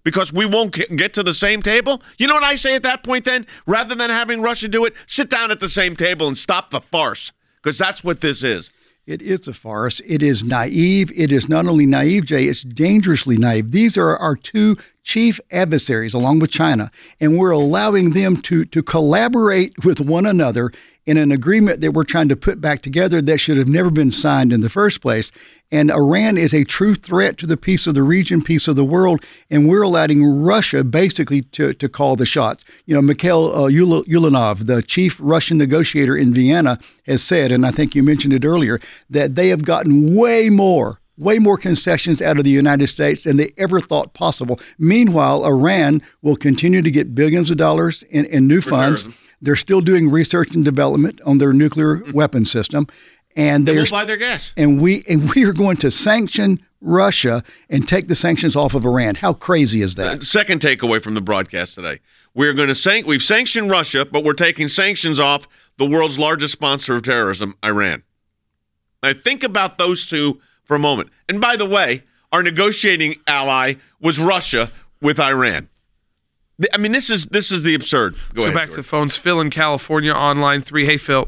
because we won't get to the same table? You know what I say at that point then? Rather than having Russia do it, sit down at the same table and stop the farce, because that's what this is. It is a farce. It is naive. It is not only naive, Jay, it's dangerously naive. These are our two chief adversaries, along with China, and we're allowing them to collaborate with one another in an agreement that we're trying to put back together that should have never been signed in the first place. And Iran is a true threat to the peace of the region, peace of the world, and we're allowing Russia basically to call the shots. You know, Mikhail Ulyanov, the chief Russian negotiator in Vienna, has said, and I think you mentioned it earlier, that they have gotten way more concessions out of the United States than they ever thought possible. Meanwhile, Iran will continue to get billions of dollars in new funds. They're still doing research and development on their nuclear weapon system. And they will buy their gas. And we are going to sanction Russia and take the sanctions off of Iran. How crazy is that? Second takeaway from the broadcast today. We've sanctioned Russia, but we're taking sanctions off the world's largest sponsor of terrorism, Iran. Now think about those two for a moment. And by the way, our negotiating ally was Russia with Iran. I mean, this is the absurd. Go ahead, back to the phones. Phil in California on line 3. Hey, Phil.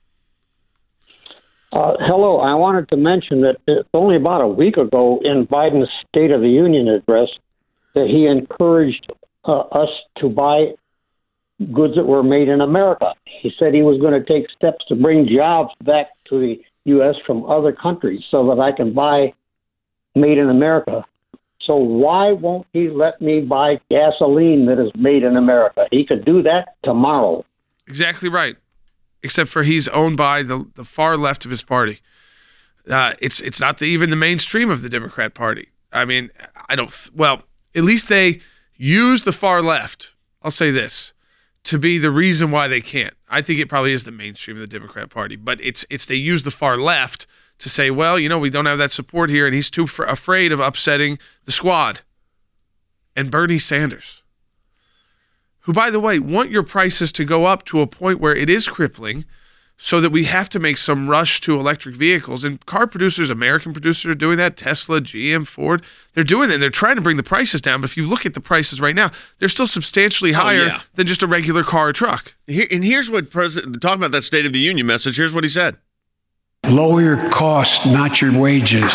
Hello. I wanted to mention that only about a week ago in Biden's State of the Union address that he encouraged us to buy goods that were made in America. He said he was going to take steps to bring jobs back to the U.S. from other countries so that I can buy made in America. So why won't he let me buy gasoline that is made in America? He could do that tomorrow. Exactly right. Except for he's owned by the far left of his party. It's not even the mainstream of the Democrat Party. I mean, at least they use the far left, I'll say this, to be the reason why they can't. I think it probably is the mainstream of the Democrat Party, but it's they use the far left to say, well, we don't have that support here, and he's too afraid of upsetting the squad. And Bernie Sanders, who, by the way, want your prices to go up to a point where it is crippling so that we have to make some rush to electric vehicles. And car producers, American producers, are doing that. Tesla, GM, Ford, they're doing that. They're trying to bring the prices down. But if you look at the prices right now, they're still substantially higher than just a regular car or truck. And here's what talking about that State of the Union message, here's what he said. Lower your costs, not your wages.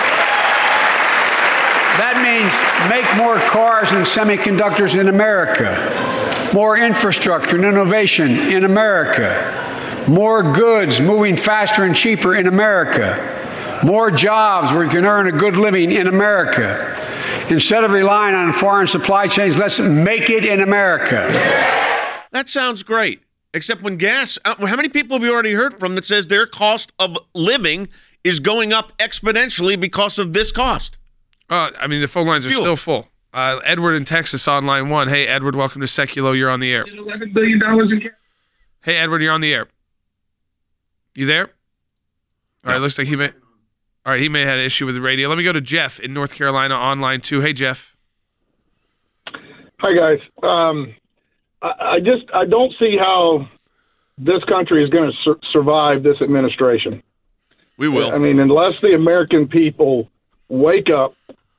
That means make more cars and semiconductors in America, more infrastructure and innovation in America, more goods moving faster and cheaper in America, more jobs where you can earn a good living in America. Instead of relying on foreign supply chains, let's make it in America. That sounds great. Except when gas, how many people have you already heard from that says their cost of living is going up exponentially because of this cost? The phone lines are still full. Edward in Texas on line 1. Hey, Edward, welcome to Seculo. You're on the air. $11 billion in gas. Hey, Edward, you're on the air. You there? All right, looks like he may have had an issue with the radio. Let me go to Jeff in North Carolina on line 2. Hey, Jeff. Hi, guys. I don't see how this country is going to survive this administration. We will. I mean, unless the American people wake up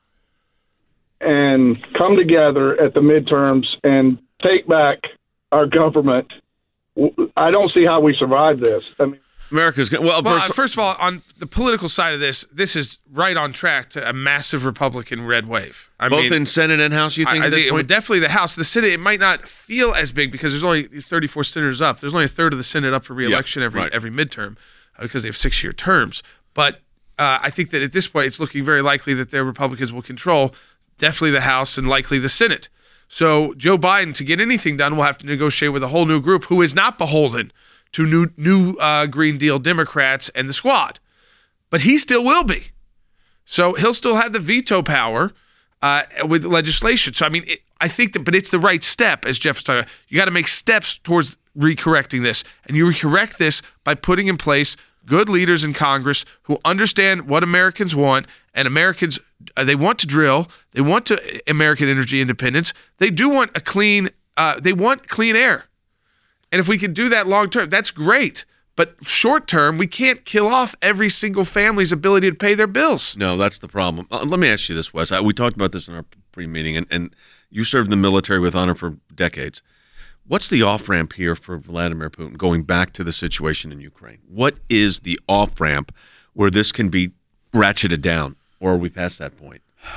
and come together at the midterms and take back our government, I don't see how we survive this. I mean, America's first of all, on the political side of this is right on track to a massive Republican red wave. Both in Senate and House, you think? I think definitely the House. The Senate, it might not feel as big because there's only 34 senators up. There's only a third of the Senate up for re-election every midterm because they have 6-year terms. But I think that at this point, it's looking very likely that the Republicans will control definitely the House and likely the Senate. So Joe Biden, to get anything done, will have to negotiate with a whole new group who is not beholden to new Green Deal Democrats and the squad. But he still will be. So he'll still have the veto power with legislation. So, I think that, but it's the right step, as Jeff was talking about. You got to make steps towards recorrecting this. And you recorrect this by putting in place good leaders in Congress who understand what Americans want, and Americans, they want to drill, they want American energy independence, they do want they want clean air. And if we can do that long term, that's great. But short term, we can't kill off every single family's ability to pay their bills. No, that's the problem. Let me ask you this, Wes. We talked about this in our pre-meeting, and you served in the military with honor for decades. What's the off-ramp here for Vladimir Putin going back to the situation in Ukraine? What is the off-ramp where this can be ratcheted down, or are we past that point?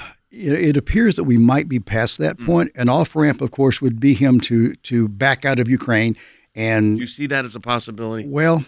It appears that we might be past that point. An off-ramp, of course, would be him to back out of Ukraine. And do you see that as a possibility? Well,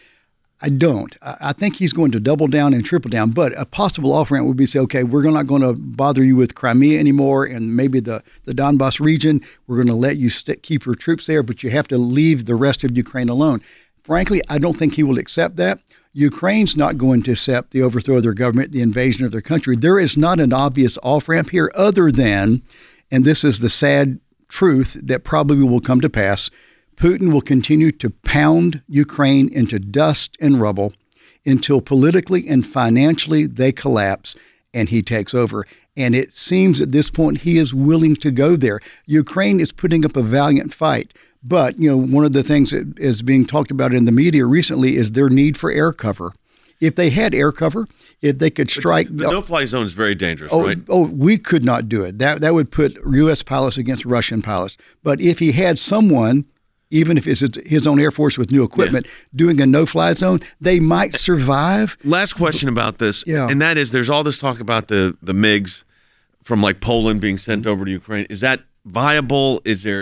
I don't. I think he's going to double down and triple down. But a possible off-ramp would be say, okay, we're not going to bother you with Crimea anymore and maybe the Donbass region. We're going to let you keep your troops there, but you have to leave the rest of Ukraine alone. Frankly, I don't think he will accept that. Ukraine's not going to accept the overthrow of their government, the invasion of their country. There is not an obvious off-ramp here other than, and this is the sad truth that probably will come to pass, Putin will continue to pound Ukraine into dust and rubble until politically and financially they collapse and he takes over. And it seems at this point he is willing to go there. Ukraine is putting up a valiant fight. But, one of the things that is being talked about in the media recently is their need for air cover. If they had air cover, if they could strike... The no-fly zone is very dangerous, right? Oh, we could not do it. That would put U.S. pilots against Russian pilots. But if he had someone, even if it's his own Air Force with new equipment, doing a no-fly zone, they might survive. Last question about this, and that is there's all this talk about the MiGs from like Poland being sent over to Ukraine. Is that viable?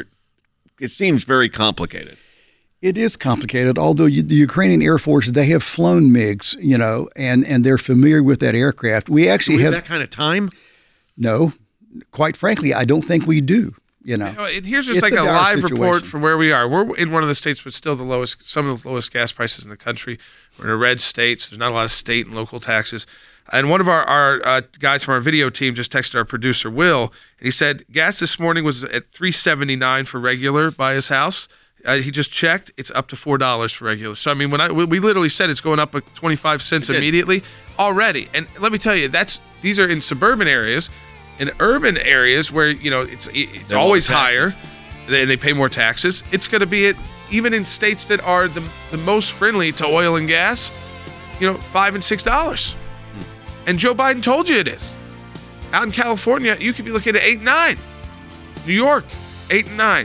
It seems very complicated. It is complicated, although the Ukrainian Air Force, they have flown MiGs, and they're familiar with that aircraft. We actually have that kind of time? No. Quite frankly, I don't think we do. And here's just like a live report from where we are. We're in one of the states with still some of the lowest gas prices in the country. We're in a red state, so there's not a lot of state and local taxes. And one of our guys from our video team just texted our producer, Will, and he said gas this morning was at $3.79 for regular by his house. He just checked. It's up to $4 for regular. So, I mean, we literally said it's going up 25 cents immediately already. And let me tell you, these are in suburban areas. In urban areas where, it's always higher, they pay more taxes. It's going to be even in states that are the most friendly to oil and gas, $5 and $6. And Joe Biden told you it is. Out in California, you could be looking at 8 and 9. New York, 8 and 9.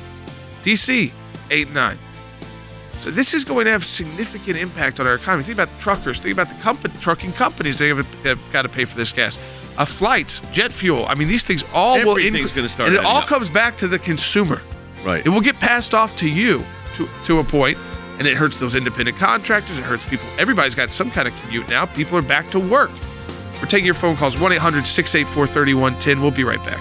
DC, 8 and 9. So this is going to have significant impact on our economy. Think about the truckers. Think about the trucking companies. They have got to pay for this gas. Flights, jet fuel. I mean, these things all will increase. Everything's going to start. And it all comes back to the consumer. Right. It will get passed off to you to a point, and it hurts those independent contractors. It hurts people. Everybody's got some kind of commute now. People are back to work. We're taking your phone calls, 1-800-684-3110. We'll be right back.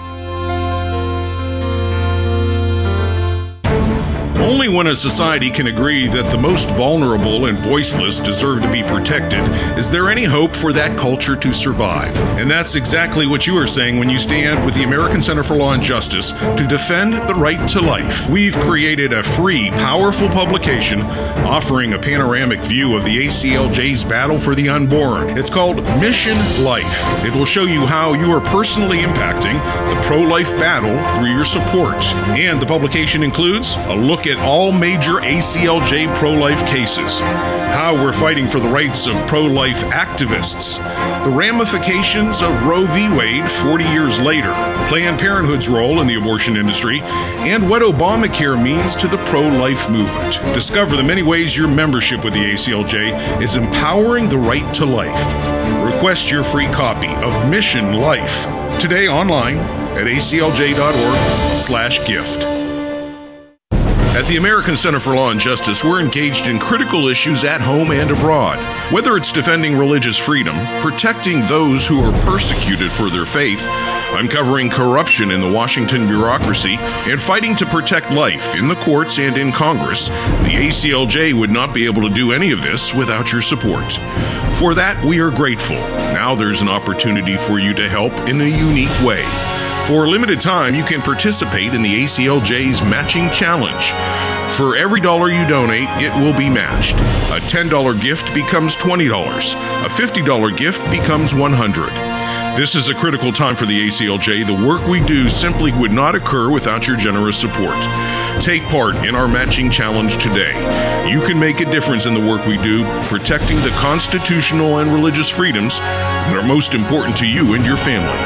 Only when a society can agree that the most vulnerable and voiceless deserve to be protected is there any hope for that culture to survive. And that's exactly what you are saying when you stand with the American Center for Law and Justice to defend the right to life. We've created a free, powerful publication offering a panoramic view of the ACLJ's battle for the unborn. It's called Mission Life. It will show you how you are personally impacting the pro-life battle through your support. And the publication includes a look at all major ACLJ pro-life cases, how we're fighting for the rights of pro-life activists, the ramifications of Roe v. Wade 40 years later, Planned Parenthood's role in the abortion industry, and what Obamacare means to the pro-life movement. Discover the many ways your membership with the ACLJ is empowering the right to life. Request your free copy of Mission Life today online at aclj.org/gift. At the American Center for Law and Justice, we're engaged in critical issues at home and abroad. Whether it's defending religious freedom, protecting those who are persecuted for their faith, uncovering corruption in the Washington bureaucracy, and fighting to protect life in the courts and in Congress, the ACLJ would not be able to do any of this without your support. For that, we are grateful. Now there's an opportunity for you to help in a unique way. For a limited time, you can participate in the ACLJ's Matching Challenge. For every dollar you donate, it will be matched. A $10 gift becomes $20. A $50 gift becomes $100. This is a critical time for the ACLJ. The work we do simply would not occur without your generous support. Take part in our Matching Challenge today. You can make a difference in the work we do, protecting the constitutional and religious freedoms that are most important to you and your family.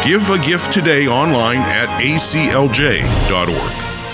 Give a gift today online at aclj.org.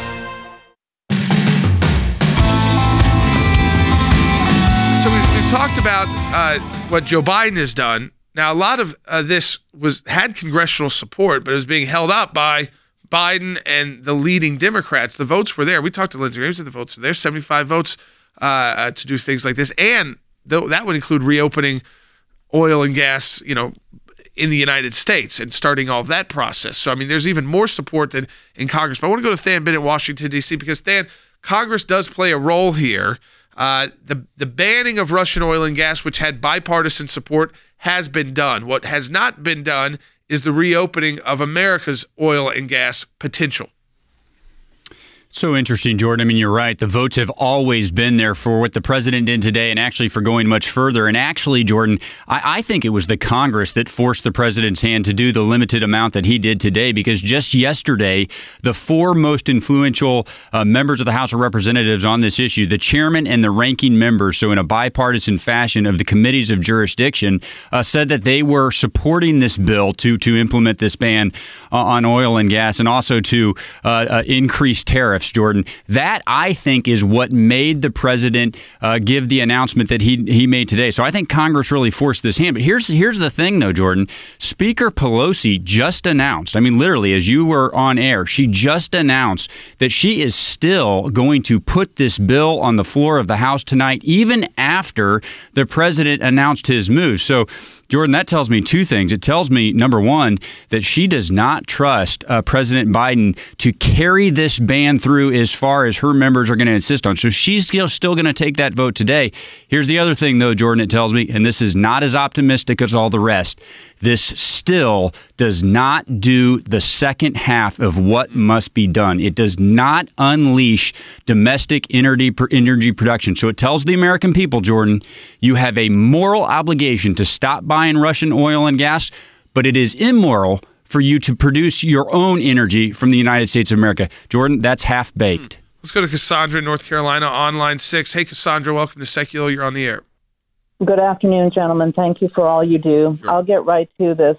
So we've talked about what Joe Biden has done. Now, a lot of this had congressional support, but it was being held up by Biden and the leading Democrats. The votes were there. We talked to Lindsey Graham, said the votes were there, 75 votes to do things like this. And that would include reopening oil and gas, in the United States and starting all of that process. So, I mean, there's even more support than in Congress. But I want to go to Than Bennett, Washington, D.C., because, Than, Congress does play a role here. The banning of Russian oil and gas, which had bipartisan support, has been done. What has not been done is the reopening of America's oil and gas potential. So interesting, Jordan. I mean, you're right. The votes have always been there for what the president did today and actually for going much further. And actually, Jordan, I think it was the Congress that forced the president's hand to do the limited amount that he did today, because just yesterday, the four most influential members of the House of Representatives on this issue, the chairman and the ranking members, so in a bipartisan fashion of the committees of jurisdiction, said that they were supporting this bill to implement this ban on oil and gas and also to increase tariffs. Jordan, that I think is what made the president give the announcement that he made today. So I think Congress really forced this hand. But here's the thing, though, Jordan. Speaker Pelosi just announced, I mean, literally, as you were on air, she just announced that she is still going to put this bill on the floor of the House tonight, even after the president announced his move. So, Jordan, that tells me two things. It tells me, number one, that she does not trust President Biden to carry this ban through as far as her members are going to insist on. So she's still going to take that vote today. Here's the other thing, though, Jordan, it tells me, and this is not as optimistic as all the rest, this still does not do the second half of what must be done. It does not unleash domestic energy production. So it tells the American people, Jordan, you have a moral obligation to stop buying Russian oil and gas, but it is immoral for you to produce your own energy from the United States of America. Jordan, that's half-baked. Let's go to Cassandra in North Carolina on line 6. Hey, Cassandra, welcome to Secular. You're on the air. Good afternoon, gentlemen. Thank you for all you do. Sure. I'll get right to this.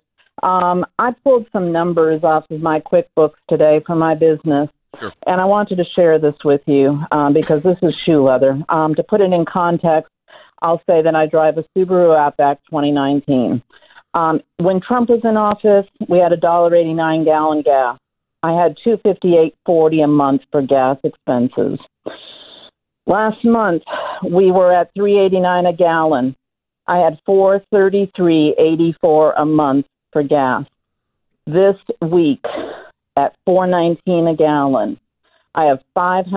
I pulled some numbers off of my QuickBooks today for my business, sure, and I wanted to share this with you because this is shoe leather. To put it in context, I'll say that I drive a Subaru Outback 2019. When Trump was in office, we had $1.89 gallon gas. I had $258.40 a month for gas expenses. Last month, we were at $3.89 a gallon. I had $433.84 a month for gas. This week, at $4.19 a gallon, I have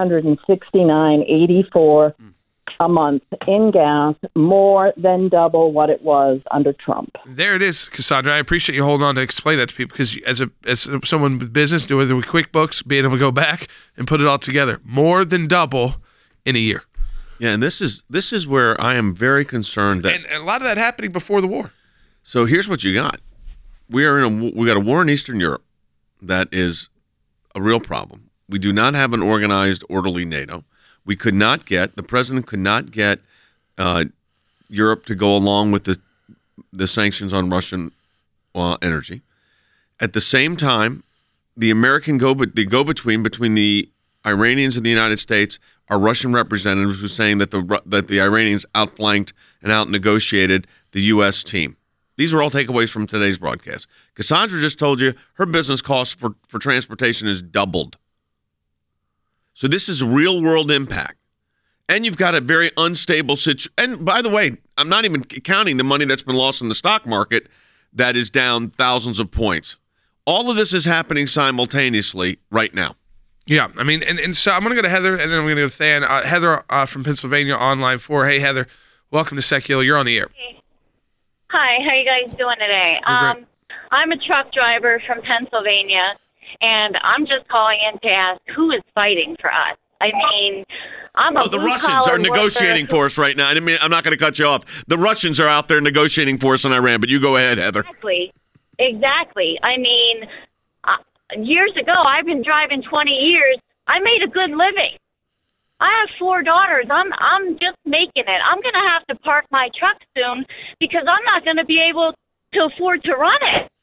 $569.84 a month in gas, more than double what it was under Trump. There it is, Cassandra. I appreciate you holding on to explain that to people, because as someone with business, doing it with QuickBooks, being able to go back and put it all together, more than double in a year. Yeah, and this is where I am very concerned that, and a lot of that happening before the war. So here's what you got: we got a war in Eastern Europe that is a real problem. We do not have an organized, orderly NATO. The president could not get Europe to go along with the sanctions on Russian energy. At the same time, the American go-between between the Iranians and the United States are Russian representatives who are saying that the Iranians outflanked and outnegotiated the U.S. team. These are all takeaways from today's broadcast. Cassandra just told you her business cost for transportation is doubled. So this is real-world impact. And you've got a very unstable situation. And by the way, I'm not even counting the money that's been lost in the stock market that is down thousands of points. All of this is happening simultaneously right now. Yeah, I mean, and so I'm going to go to Heather, and then I'm going to go to Than. Heather from Pennsylvania on line 4. Hey, Heather, welcome to Secular. You're on the air. Hi, how you guys doing today? I'm a truck driver from Pennsylvania, and I'm just calling in to ask who is fighting for us. I mean, the Russians are negotiating for us right now. I mean, I'm not going to cut you off. The Russians are out there negotiating for us in Iran, but you go ahead, Heather. Exactly. I mean, years ago, I've been driving 20 years. I made a good living. I have 4 daughters. I'm just making it. I'm going to have to park my truck soon because I'm not going to be able to afford to run it.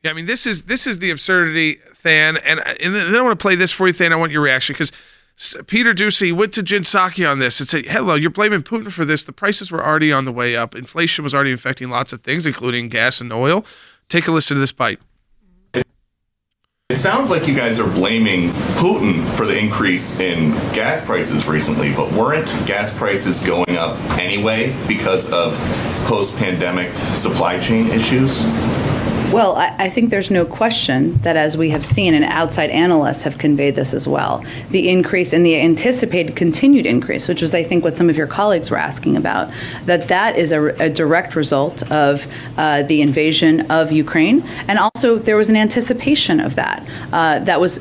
Yeah, I mean, this is the absurdity, Than, and then I want to play this for you, Than. I want your reaction, because Peter Doocy went to Jen Psaki on this and said, hello, you're blaming Putin for this. The prices were already on the way up. Inflation was already affecting lots of things, including gas and oil. Take a listen to this bite. It sounds like you guys are blaming Putin for the increase in gas prices recently, but weren't gas prices going up anyway because of post-pandemic supply chain issues? Well, I think there's no question that, as we have seen, and outside analysts have conveyed this as well, the increase and the anticipated continued increase, which was, I think, what some of your colleagues were asking about, that is a direct result of the invasion of Ukraine, and also there was an anticipation of that was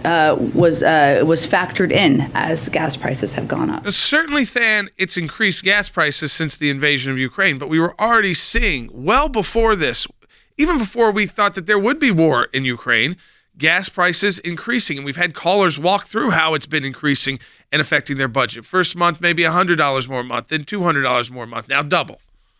factored in as gas prices have gone up. Certainly, Than, it's increased gas prices since the invasion of Ukraine, but we were already seeing well before this. Even before we thought that there would be war in Ukraine, gas prices increasing. And we've had callers walk through how it's been increasing and affecting their budget. First month, maybe $100 more a month, then $200 more a month, now double.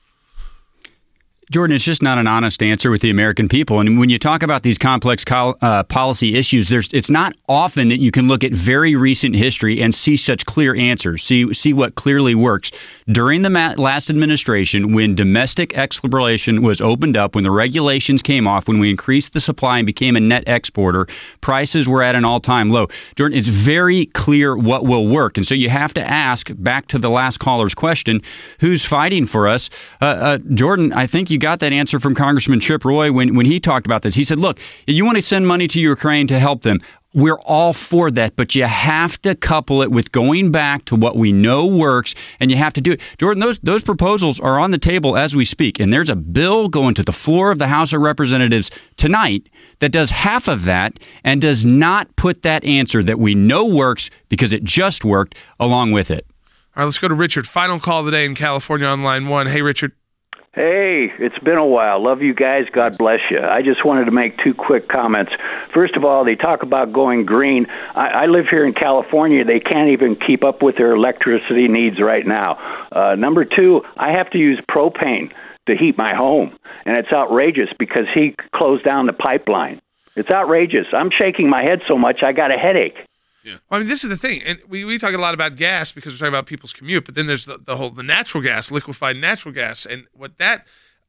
Jordan, it's just not an honest answer with the American people. And when you talk about these complex policy issues, it's not often that you can look at very recent history and see such clear answers, see what clearly works. During the last administration, when domestic exploration was opened up, when the regulations came off, when we increased the supply and became a net exporter, prices were at an all-time low. Jordan, it's very clear what will work. And so you have to ask, back to the last caller's question, who's fighting for us? Jordan, I think you got that answer from Congressman Chip Roy when he talked about this. He said, look, you want to send money to Ukraine to help them. We're all for that, but you have to couple it with going back to what we know works, and you have to do it. Jordan, those proposals are on the table as we speak, and there's a bill going to the floor of the House of Representatives tonight that does half of that and does not put that answer that we know works because it just worked along with it. All right, let's go to Richard. Final call of the day in California on line 1. Hey, Richard. Hey, it's been a while. Love you guys. God bless you. I just wanted to make 2 quick comments. First of all, they talk about going green. I live here in California. They can't even keep up with their electricity needs right now. Number 2, I have to use propane to heat my home, and it's outrageous because he closed down the pipeline. It's outrageous. I'm shaking my head so much I got a headache. Yeah. Well, I mean, this is the thing, and we talk a lot about gas because we're talking about people's commute, but then there's the natural gas, liquefied natural gas, and what that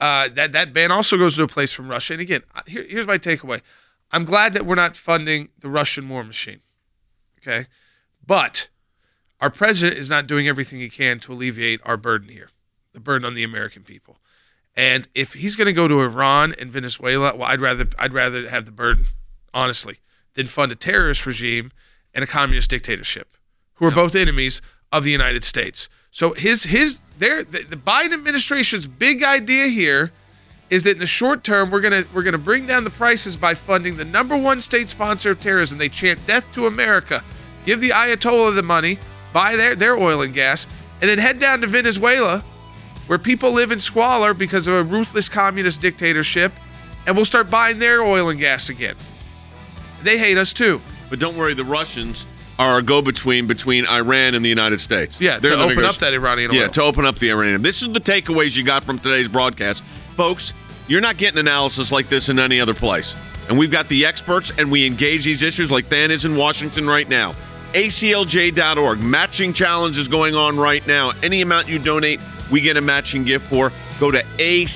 ban also goes to a place from Russia. And again, here's my takeaway: I'm glad that we're not funding the Russian war machine, okay? But our president is not doing everything he can to alleviate our burden here, the burden on the American people. And if he's going to go to Iran and Venezuela, well, I'd rather have the burden, honestly, than fund a terrorist regime and a communist dictatorship, who are both enemies of the United States. So the Biden administration's big idea here is that in the short term we're gonna bring down the prices by funding the number 1 state sponsor of terrorism. They chant death to America, give the Ayatollah the money, buy their oil and gas, and then head down to Venezuela, where people live in squalor because of a ruthless communist dictatorship, and we'll start buying their oil and gas again. They hate us too. But don't worry, the Russians are a go-between between Iran and the United States. Yeah, to open up that Iranian oil. Yeah, to open up the Iranian. This is the takeaways you got from today's broadcast. Folks, you're not getting analysis like this in any other place. And we've got the experts, and we engage these issues like Than is in Washington right now. ACLJ.org. Matching challenge is going on right now. Any amount you donate, we get a matching gift for. Go to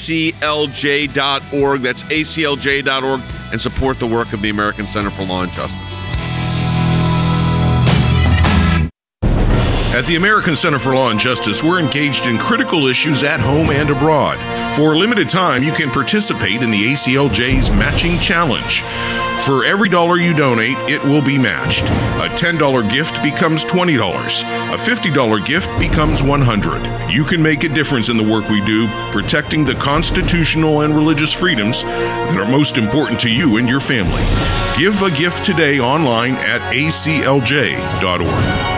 ACLJ.org. That's ACLJ.org, and support the work of the American Center for Law and Justice. At the American Center for Law and Justice, we're engaged in critical issues at home and abroad. For a limited time, you can participate in the ACLJ's Matching Challenge. For every $1 you donate, it will be matched. A $10 gift becomes $20. A $50 gift becomes $100. You can make a difference in the work we do, protecting the constitutional and religious freedoms that are most important to you and your family. Give a gift today online at aclj.org.